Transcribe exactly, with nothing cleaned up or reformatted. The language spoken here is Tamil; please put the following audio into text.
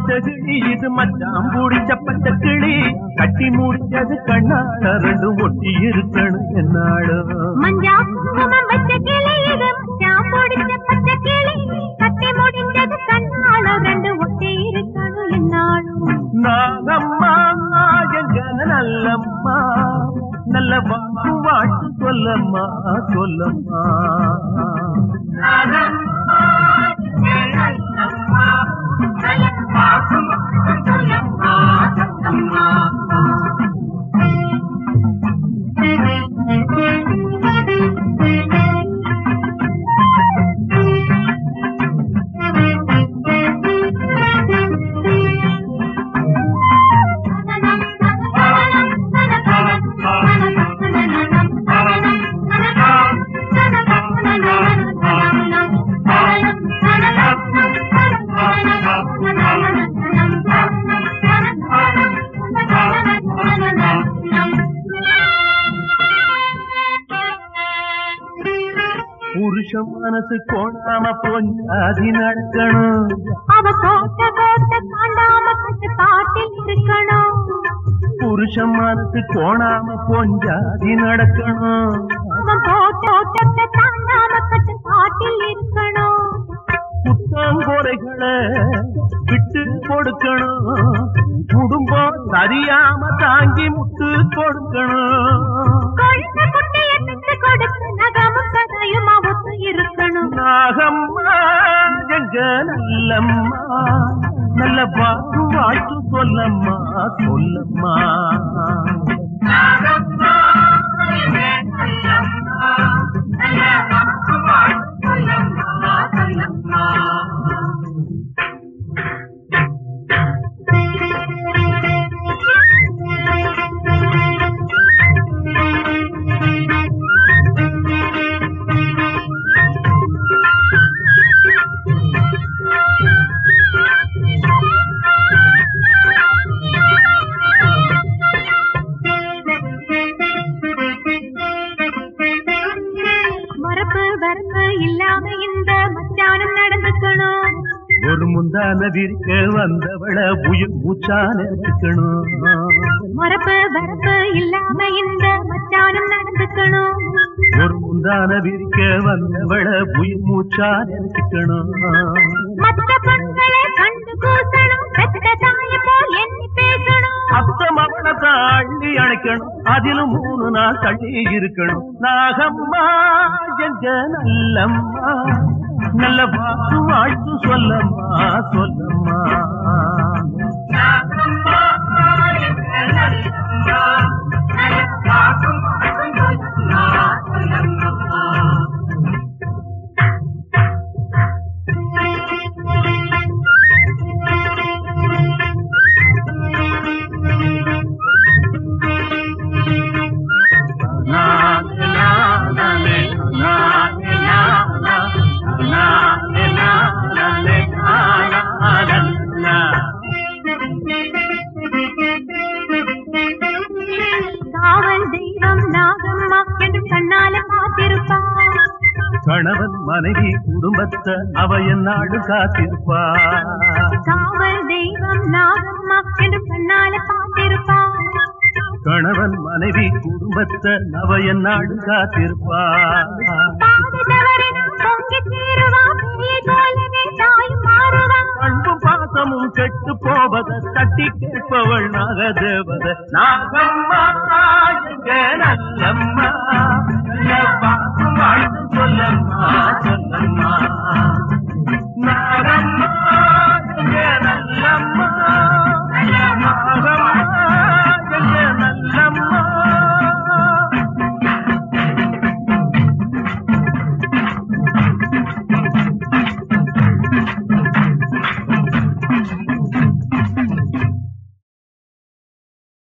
பச்சை கிளி இது மச்சான் பிடிச்ச பச்சை கிளி கட்டி முடிச்சது கண்ணால ரெண்டும் ஒட்டி இருக்கணும் என்னாலும் மஞ்சா குங்குமம் வச்ச கிளி இது மச்சான் பிடிச்ச பச்சை கிளி கட்டி முடிச்சது கண்ணால ரெண்டு ஒட்டி இருக்கணும் என்னாலும் நாகம்மா எங்க நல்லம்மா நல்ல வாக்கு வாட்டு சொல்லம்மா சொல்லம்மா புருஷன் மனசு கோணாம பொஞ்சாதி நடக்கணும் அவ கோட்ட கோட்ட தாண்டாம கட்டு பாட்டில் இருக்கணும் புருஷன் மனசு கோணாம பொஞ்சாதி நடக்கணும் அவன் கோட்ட கோட்ட தாண்டாம கட்டு பாட்டில் இருக்கணும் புத்தாங்குறைகளை விட்டு கொடுக்கணும் குடும்பம் சரியாம தாங்கி முட்டு கொடுக்கணும் கொழுந்த குட்டைய பெற்று கொடுத்து நகமும் சதையும் அவத்து இருக்கணும் நாகம்மா எங்க நல்லம்மா நல்ல வாக்கு வாட்டு சொல்லம்மா சொல்லம்மா ஒரு முந்தான விரிக்க வந்தவள உயிர் மூச்சான இருக்கணும் மரப்பு வரப்பு இல்லாம இந்த மச்சானும் நடந்துக்கணும் ஒரு முந்தான விரிக்க வந்தவள உயிர் மூச்சான இருக்கணும் மத்த பெண்களை கண்டு கூசணும் பெத்த தாய போல் எண்ணி பேசணும் அத்த மவள தாண்டி அணைக்கணும் அதிலும் மூணு நாள் தள்ளி இருக்கணும் நாகம்மா எங்க நல்லம்மா நல்ல வாக்கு வாழ்த்து சொல்லம்மா சொல்லம்மா கணவன் மனைவி குடும்பத்தை அவ என்னாடு காத்திருப்பா காவல் தெய்வம் நாகம்மா என்று கண்ணால பார்த்திருப்பா கணவன் மனைவி குடும்பத்தை அவ என்னாடு காத்திருப்பா அன்பும் பாசமும் கெட்டு போவத தட்டி கேட்பவள் நாகதேவத நாகம்மா நல்லம்மா